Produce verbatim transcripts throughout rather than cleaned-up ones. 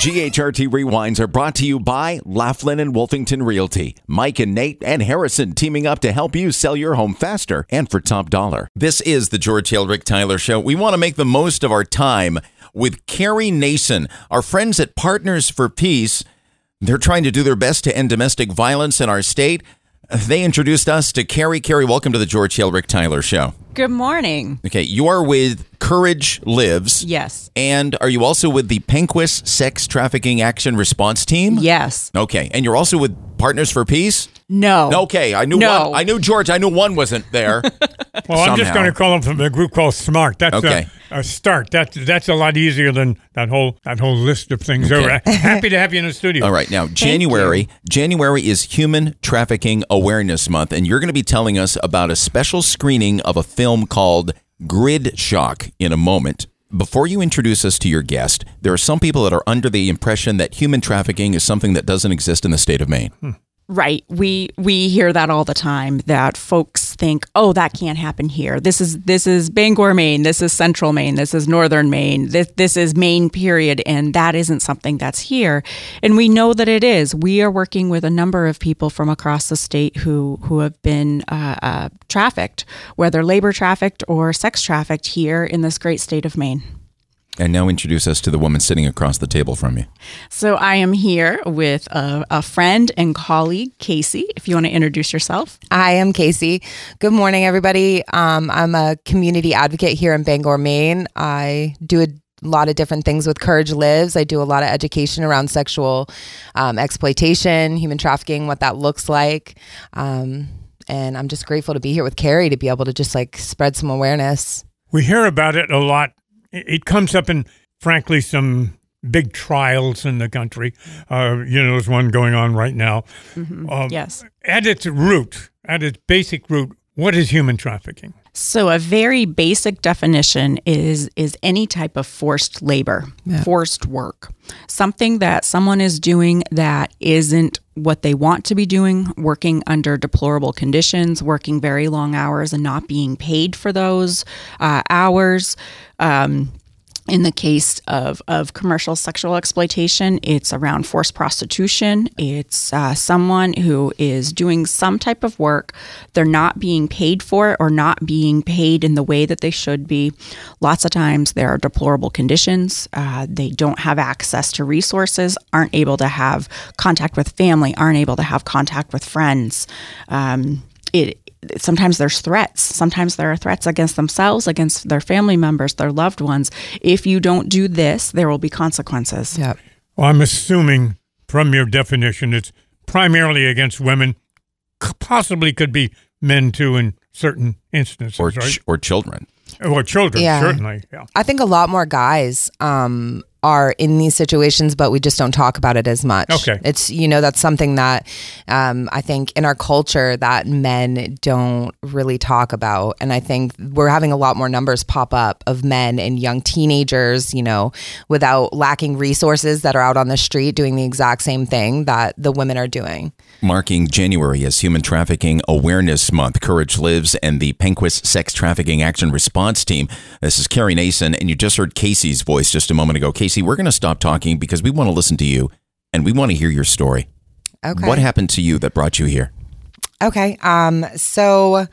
G H R T Rewinds are brought to you by Laughlin and Wolfington Realty. Mike and Nate and Harrison teaming up to help you sell your home faster and for top dollar. This is the George Hill Rick Tyler Show. We want to make the most of our time with Carrie Nason, our friends at Partners for Peace. They're trying to do their best to end domestic violence in our state. They introduced us to Carrie. Carrie, welcome to the George Hill Rick Tyler Show. Good morning. Okay, you are with Courage Lives. Yes. And are you also with the Penquis Sex Trafficking Action Response Team? Yes. Okay, and you're also with Partners for Peace? No. Okay, I knew no. one. I knew George. I knew one wasn't there. Well, I'm just going to call them from a group called SMART. That's okay. a, a start. That's that's a lot easier than that whole that whole list of things. Okay. So, uh, happy to have you in the studio. All right, now January. January is Human Trafficking Awareness Month, and you're going to be telling us about a special screening of a film called Grid Shock in a moment. Before you introduce us to your guest, there are some people that are under the impression that human trafficking is something that doesn't exist in the state of Maine. Hmm. Right. We we hear that all the time, that folks think, oh, that can't happen here. This is this is Bangor, Maine. This is Central Maine. This is Northern Maine. This, this is Maine, period. And that isn't something that's here. And we know that it is. We are working with a number of people from across the state who, who have been uh, uh, trafficked, whether labor trafficked or sex trafficked here in this great state of Maine. And now introduce us to the woman sitting across the table from you. So I am here with a, a friend and colleague, Casey, if you want to introduce yourself. I am Casey. Good morning, everybody. Um, I'm a community advocate here in Bangor, Maine. I do a lot of different things with Courage Lives. I do a lot of education around sexual um, exploitation, human trafficking, what that looks like. Um, and I'm just grateful to be here with Carrie to be able to just like spread some awareness. We hear about it a lot. It comes up in, frankly, some big trials in the country. Uh, you know, there's one going on right now. Mm-hmm. Um, yes. At its root, at its basic root, what is human trafficking? So a very basic definition is is any type of forced labor, yeah. forced work, something that someone is doing that isn't what they want to be doing, working under deplorable conditions, working very long hours and not being paid for those uh, hours. Um, in the case of, of commercial sexual exploitation, it's around forced prostitution. It's uh, someone who is doing some type of work. They're not being paid for it or not being paid in the way that they should be. Lots of times there are deplorable conditions. Uh, they don't have access to resources, aren't able to have contact with family, aren't able to have contact with friends. Um, it Sometimes there's threats. Sometimes there are threats against themselves, against their family members, their loved ones. If you don't do this, there will be consequences. Yeah. Well, I'm assuming from your definition, it's primarily against women, possibly could be men too in certain instances, or right? Ch- or children. Or children, yeah. certainly. Yeah. I think a lot more guys um, are in these situations, but we just don't talk about it as much. Okay. It's, you know, that's something that um, I think in our culture that men don't really talk about. And I think we're having a lot more numbers pop up of men and young teenagers, you know, without lacking resources that are out on the street doing the exact same thing that the women are doing. Marking January as Human Trafficking Awareness Month, Courage Lives and the Penquis Sex Trafficking Action Response Team. This is Carrie Nason, and you just heard Casey's voice just a moment ago. Casey, we're going to stop talking because we want to listen to you, and we want to hear your story. Okay. What happened to you that brought you here? Okay. Um, so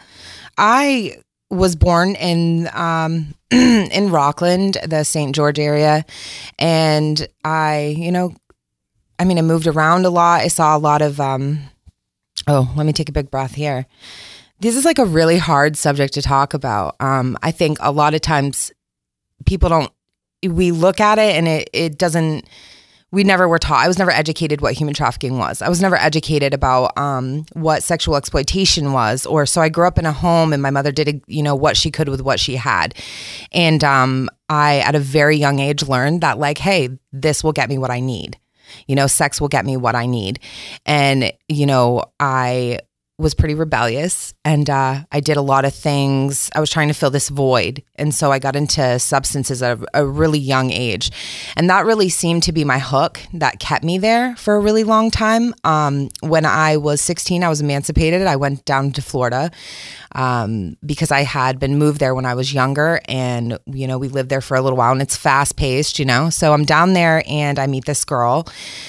I was born in um, in Rockland, the Saint George area, and I, you know, I mean, I moved around a lot. I saw a lot of, um, oh, let me take a big breath here. This is like a really hard subject to talk about. Um, I think a lot of times people don't, we look at it and it, it doesn't, we never were taught, I was never educated what human trafficking was. I was never educated about um, what sexual exploitation was. Or so I grew up in a home and my mother did, you know, what she could with what she had. And um, I, at a very young age, learned that like, hey, this will get me what I need. You know, sex will get me what I need. And, you know, I was pretty rebellious, and uh, I did a lot of things. I was trying to fill this void. And so I got into substances at a, a really young age. And that really seemed to be my hook that kept me there for a really long time. Um, when I was sixteen, I was emancipated. I went down to Florida um, because I had been moved there when I was younger. And, you know, we lived there for a little while, and it's fast paced, you know. So I'm down there and I meet this girl.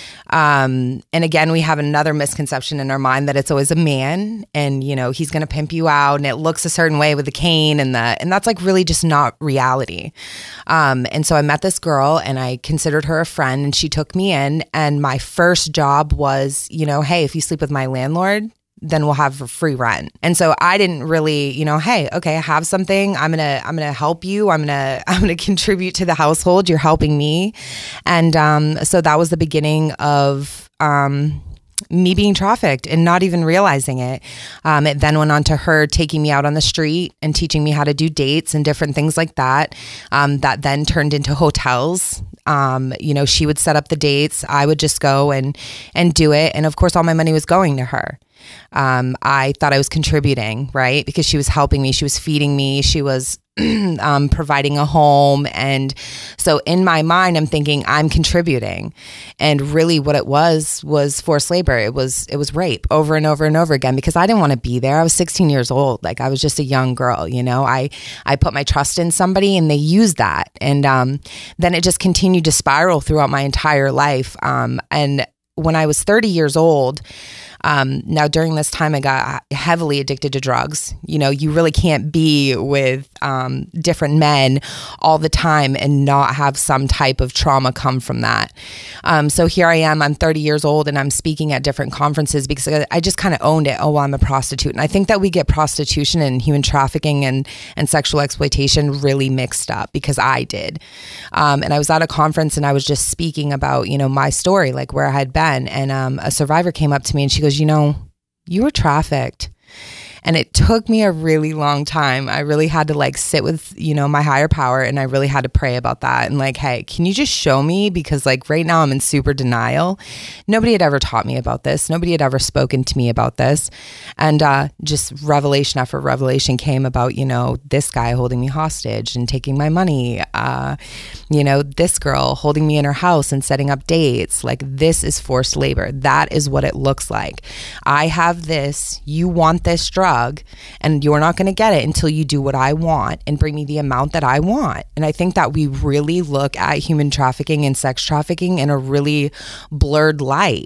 Um, and again, we have another misconception in our mind that it's always a man and, you know, he's going to pimp you out and it looks a certain way with the cane and the, and that's like really just not reality. Um, and so I met this girl and I considered her a friend and she took me in, and my first job was, you know, hey, if you sleep with my landlord, then we'll have free rent. And so I didn't really, you know, hey, okay, I have something. I'm going to, I'm going to help you. I'm going to, I'm going to contribute to the household. You're helping me. And um, so that was the beginning of um, me being trafficked and not even realizing it. Um, it then went on to her taking me out on the street and teaching me how to do dates and different things like that. Um, that then turned into hotels. Um, you know, she would set up the dates. I would just go and, and do it. And of course, all my money was going to her. Um, I thought I was contributing, right? Because she was helping me. She was feeding me. She was um, providing a home. And so in my mind, I'm thinking I'm contributing. And really what it was, was forced labor. It was, it was rape over and over and over again, because I didn't want to be there. I was sixteen years old. Like I was just a young girl, you know, I, I put my trust in somebody and they used that. And um, then it just continued to spiral throughout my entire life. Um, and when I was thirty years old, Um, now during this time, I got heavily addicted to drugs. You know, you really can't be with um, different men all the time and not have some type of trauma come from that. Um, so here I am, I'm thirty years old and I'm speaking at different conferences because I just kind of owned it. Oh, well, I'm a prostitute. And I think that we get prostitution and human trafficking and, and sexual exploitation really mixed up, because I did. Um, and I was at a conference and I was just speaking about, you know, my story, like where I had been. And um, a survivor came up to me and she goes, you know, you were trafficked. And it took me a really long time. I really had to like sit with, you know, my higher power, and I really had to pray about that. And like, hey, can you just show me? Because like right now I'm in super denial. Nobody had ever taught me about this. Nobody had ever spoken to me about this. And uh, just revelation after revelation came about, you know, this guy holding me hostage and taking my money. Uh, you know, this girl holding me in her house and setting up dates. Like, this is forced labor. That is what it looks like. I have this, you want this drug, and you're not going to get it until you do what I want and bring me the amount that I want. And I think that we really look at human trafficking and sex trafficking in a really blurred light.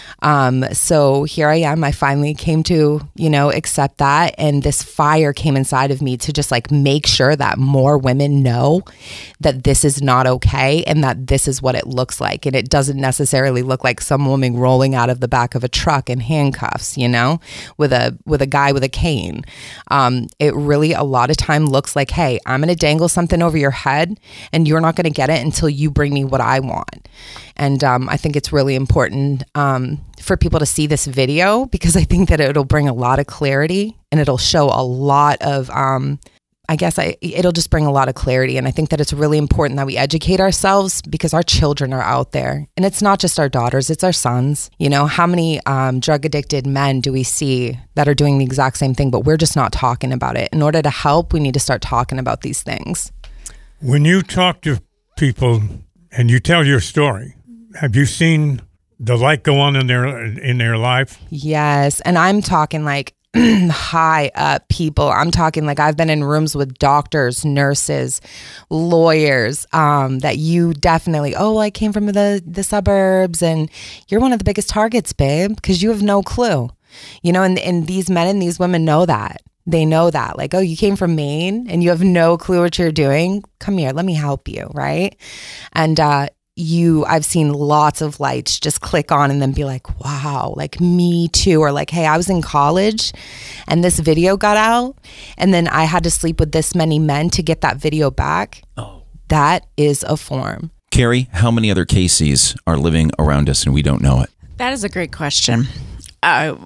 Um, so here I am. I finally came to, you know, accept that. And this fire came inside of me to just like make sure that more women know that this is not okay and that this is what it looks like. And it doesn't necessarily look like some woman rolling out of the back of a truck in handcuffs, you know, with a, with a guy with a cane. Um, it really a lot of time looks like, hey, I'm going to dangle something over your head and you're not going to get it until you bring me what I want. And um, I think it's really important um, for people to see this video, because I think that it'll bring a lot of clarity and it'll show a lot of, um, I guess I, it'll just bring a lot of clarity. And I think that it's really important that we educate ourselves, because our children are out there, and it's not just our daughters, it's our sons. You know, how many um, drug addicted men do we see that are doing the exact same thing, but we're just not talking about it? In order to help, we need to start talking about these things. When you talk to people and you tell your story, have you seen the light go on in their in their life? Yes. And I'm talking like high up people. I'm talking like I've been in rooms with doctors, nurses, lawyers, um, that you definitely, oh, I came from the, the suburbs and you're one of the biggest targets, babe, because you have no clue. You know, and, and these men and these women know that. They know that, like, oh, you came from Maine and you have no clue what you're doing. Come here, let me help you, right? And uh you, I've seen lots of lights just click on and then be like, wow, like me too. Or like, hey, I was in college and this video got out and then I had to sleep with this many men to get that video back. Oh, that is a form. Carrie, how many other Caseys are living around us and we don't know it? That is a great question. Uh,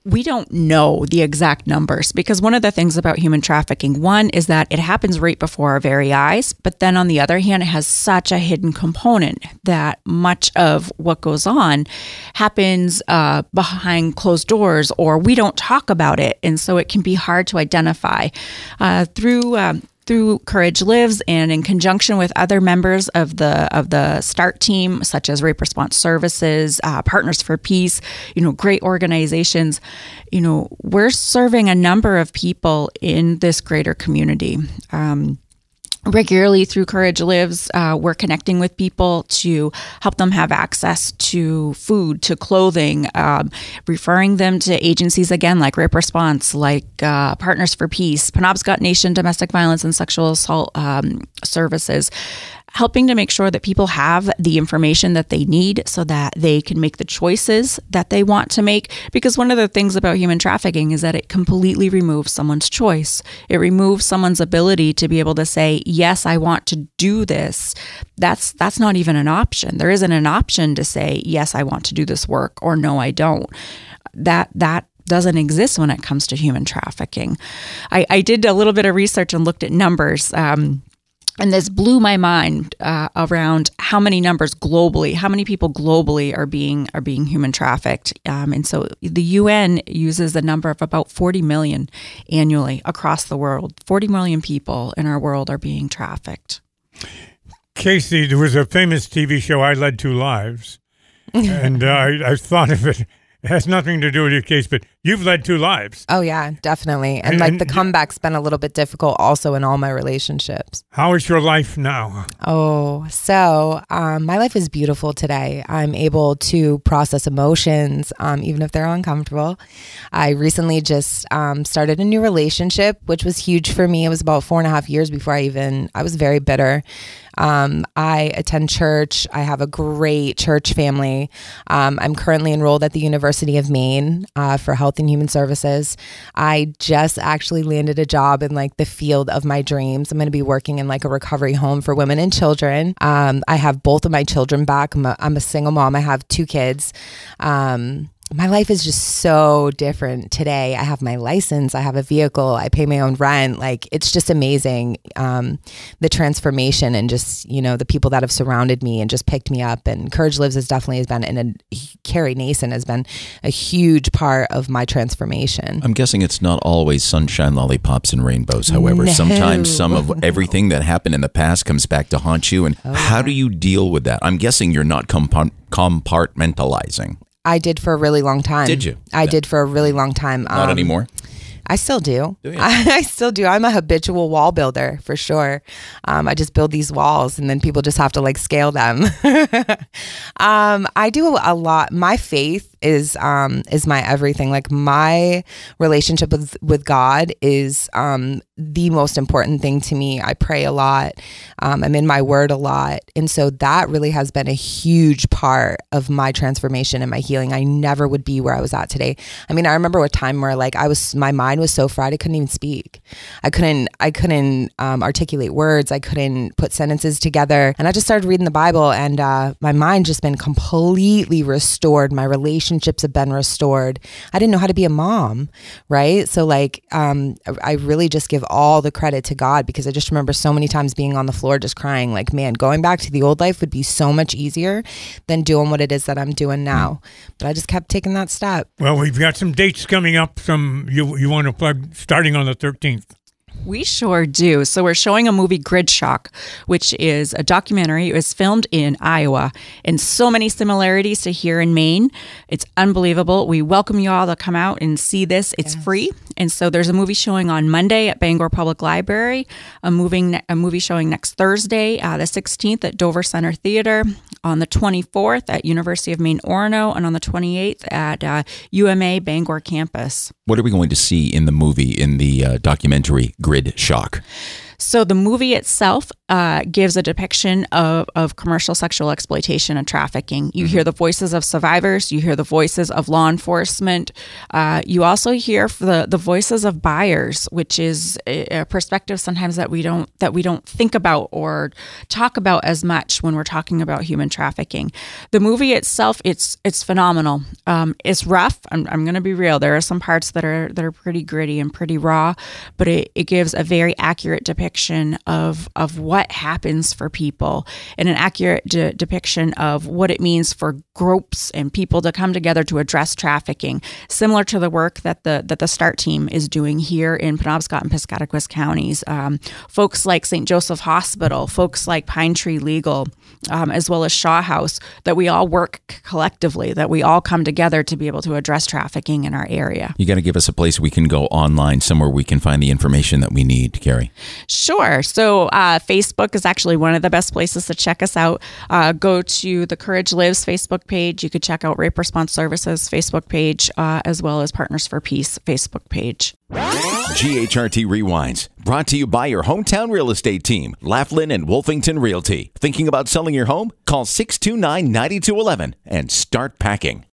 we don't know the exact numbers, because one of the things about human trafficking, one, is that it happens right before our very eyes. But then on the other hand, it has such a hidden component that much of what goes on happens uh, behind closed doors, or we don't talk about it. And so it can be hard to identify. Uh, through um, Through Courage Lives, and in conjunction with other members of the of the START team, such as Rape Response Services, uh, Partners for Peace, you know, great organizations, you know, we're serving a number of people in this greater community. Um, Regularly through Courage Lives, uh, we're connecting with people to help them have access to food, to clothing, um, referring them to agencies, again, like Rape Response, like uh, Partners for Peace, Penobscot Nation Domestic Violence and Sexual Assault um, Services, helping to make sure that people have the information that they need so that they can make the choices that they want to make. Because one of the things about human trafficking is that it completely removes someone's choice. It removes someone's ability to be able to say, yes, I want to do this. That's that's not even an option. There isn't an option to say, yes, I want to do this work, or no, I don't. That that doesn't exist when it comes to human trafficking. I, I did a little bit of research and looked at numbers. Um, And this blew my mind uh, around how many numbers globally, how many people globally are being are being human trafficked. Um, and so the U N uses the number of about forty million annually across the world. forty million people in our world are being trafficked. Casey, there was a famous T V show, I Led Two Lives, and uh, I, I thought of it. It has nothing to do with your case, but you've led two lives. Oh, yeah, definitely. And, And- like and- the comeback's been a little bit difficult also in all my relationships. How is your life now? Oh, so um, my life is beautiful today. I'm able to process emotions, um, even if they're uncomfortable. I recently just um, started a new relationship, which was huge for me. It was about four and a half years before I even, I was very bitter. Um, I attend church. I have a great church family. Um, I'm currently enrolled at the University of Maine uh, for Health and Human Services. I just actually landed a job in like the field of my dreams. I'm going to be working in like a recovery home for women and children. Um, I have both of my children back. I'm a, I'm a single mom. I have two kids. Um, My life is just so different today. I have my license. I have a vehicle. I pay my own rent. Like, it's just amazing, um, the transformation and just, you know, the people that have surrounded me and just picked me up. And Courage Lives has definitely has been, and a, Carrie Nason has been a huge part of my transformation. I'm guessing it's not always sunshine, lollipops, and rainbows. However, No. sometimes some of everything that happened in the past comes back to haunt you. And Oh, how yeah. do you deal with that? I'm guessing you're not compart- compartmentalizing. I did for a really long time. Did you? I did for a really long time. Not Um, anymore. I still do. Do you? I, I still do. I'm a habitual wall builder for sure. Um, I just build these walls and then people just have to like scale them. um, I do a lot. My faith is um, is my everything. Like, my relationship with, with God is um, the most important thing to me. I pray a lot. Um, I'm in my word a lot. And so that really has been a huge part of my transformation and my healing. I never would be where I was at today. I mean, I remember a time where like I was, my mind was so fried I couldn't even speak. I couldn't, I couldn't um, articulate words. I couldn't put sentences together. And I just started reading the Bible, and uh, my mind just been completely restored. My relationships have been restored. I didn't know how to be a mom, right? So like, um, I really just give all the credit to God, because I just remember so many times being on the floor just crying like, man, going back to the old life would be so much easier than doing what it is that I'm doing now. But I just kept taking that step. Well, we've got some dates coming up. Some you you want to plug starting on the thirteenth. We sure do. So we're showing a movie, Grid Shock, which is a documentary. It was filmed in Iowa, and so many similarities to here in Maine. It's unbelievable. We welcome you all to come out and see this. It's Yes. free. And so there's a movie showing on Monday at Bangor Public Library, a moving a movie showing next Thursday, uh, the sixteenth at Dover Center Theater, on the twenty-fourth at University of Maine Orono, and on the twenty-eighth at uh, U M A Bangor campus. What are we going to see in the movie, in the uh, documentary Grid Shock? So the movie itself uh, gives a depiction of, of commercial sexual exploitation and trafficking. You hear the voices of survivors. You hear the voices of law enforcement. Uh, you also hear the, the voices of buyers, which is a, a perspective sometimes that we don't that we don't think about or talk about as much when we're talking about human trafficking. The movie itself, it's it's phenomenal. Um, it's rough. I'm, I'm going to be real. There are some parts that are that are pretty gritty and pretty raw, but it, it gives a very accurate depiction of of what happens for people and an accurate de- depiction of what it means for groups and people to come together to address trafficking, similar to the work that the that the START team is doing here in Penobscot and Piscataquis counties. Um, folks like Saint Joseph Hospital, folks like Pine Tree Legal, um, as well as Shaw House, that we all work collectively, that we all come together to be able to address trafficking in our area. You got to give us a place we can go online, somewhere we can find the information that we need, Carrie. Sure. So uh, Facebook is actually one of the best places to check us out. Uh, go to the Courage Lives Facebook page. You could check out Rape Response Services Facebook page, uh, as well as Partners for Peace Facebook page. G H R T Rewinds, brought to you by your hometown real estate team, Laughlin and Wolfington Realty. Thinking about selling your home? Call six two nine, nine two one one and start packing.